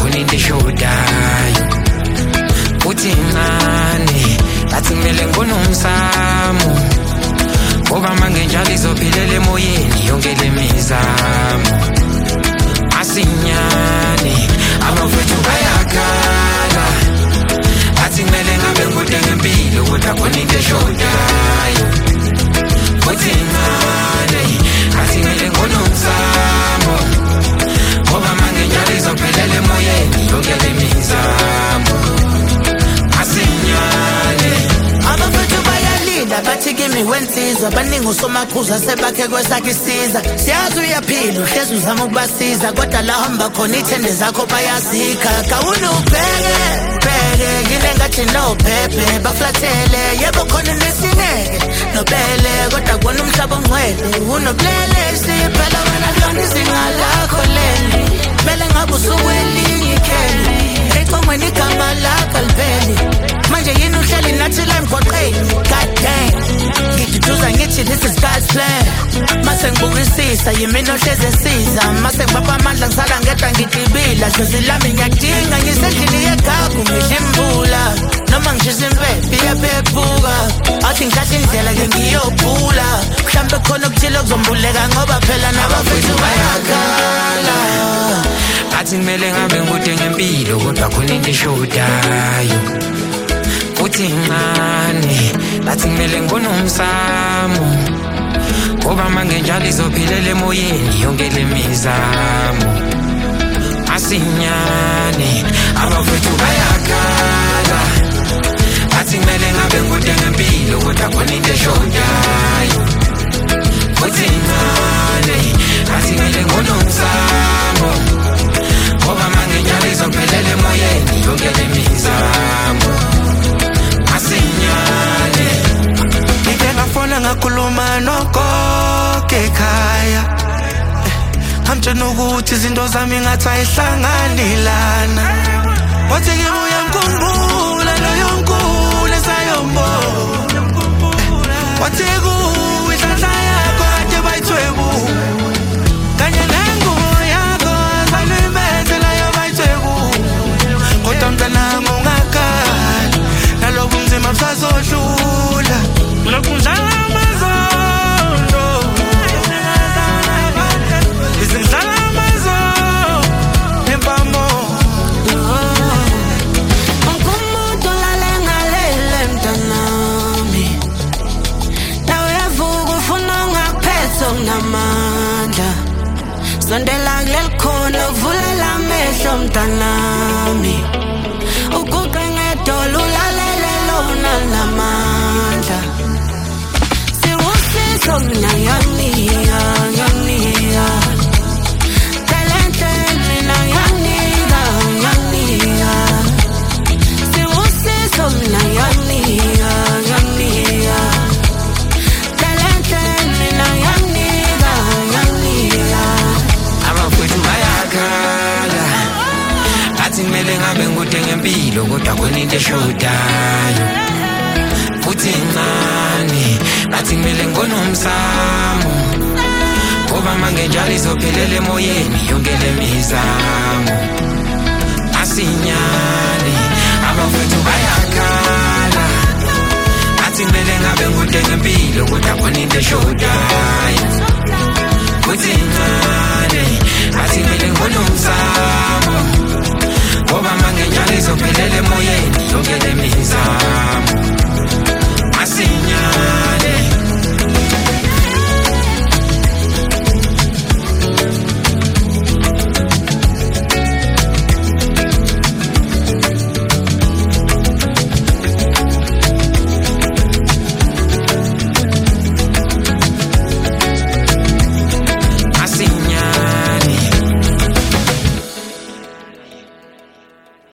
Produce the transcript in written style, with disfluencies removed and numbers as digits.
khona into eshodayo uthi ngane bathi kumele ngonomsamo ngoba manje njalo izophilela emoyeni yonke lemizamo asinyane abafethu bayakhala bathi kumele ngabe ngude ngempilo kodwa khona into eshodayo uthi ngane bathi kumele ngonomsamo ngoba manje njalo izophilela emoyeni yonke lemizamo asinyane abafethu bayalinda bathi kimi wensizwa baningi usomaqhuza sebakhe kwesakhe isiza siyazi uyaphila uhlezi uzama ukubasiza kodwa la hamba khona ithende zakho bayazikha kawuna ubheke yini engathi no pepe baflathele yebo khona nesingeke nobele kodwa kubona umhlaba ongcwele unobulelesi phela wena lona izinga lakho leli mele ngabe usuwelinye ikheli econgweni igama lakho lipheli manje yini uhleli nathi la emgwaqeni god damn ngiduduza ngithi this is God's plan mase ngibukisisa yimina ohlezi esiza mase ngibapha amandla ngisala ngedwa ngidibila dlozi lami ngiyadinga ngisendlini yegagu ngidla imbula noma ngishisa impephi iyaphephuka athi ngihlahla indlela ke ngiyophula mhlambe khona okuthile okuzombuleka ngoba phela nabafethu bayakhala bathi kumele ngabe ngude ngempilo kodwa khona into eshodayo uthi ngane bathi kumele ngonomsamo ngoba manje njalo izophilela emoyeni yonke lemizamo asinyane abafethu bayakhala bathi kumele ngabe ngude ngempilo kodwa khona into eshodayo uthi ngane bathi kumele ngonomsamo ngoba manje njalo izophilela emoyeni yonke lemizamo asinyane ngike ngafona ngakhuluma nogogo ekhaya amtshela ukuthi izinto zami ngathi ayihlanganelana wathi ngibuya ngikhumbula loyo nkulu esayombona wathi kuwe inhlanhla yakho kade bayithwebu kanye nengubo yakho salibethela yabayithwebu kodwa mntanami ungakhala nalobu nzima busazodlula lokudlala amazondo izindlala amazondo empamo ungumuntu lalengalele mntanami nawe yavuka ufuna ungaphethe unamandla sondela kulelikhona uvulela amehlo mntanami uguqe ngedolo ulalele lona namandla siwusizo mina yangiya talente mina yangiya siwusizo mina yangiya talente mina yangiya abafethu bayakhala bathi kumele ngabe ngude ngempilo kodwa khona into eshodayo uthi ngane bathi kumele ngonomsamo ngoba manje njalo izophelela emoyeni yonke lemizamo asinyane abafethu bayakhala bathi kumele ngabe ngude ngempilo kodwa khona into eshodayo uthi ngane bathi kumele ngonomsamo ngoba manje njalo izophelela emoyeni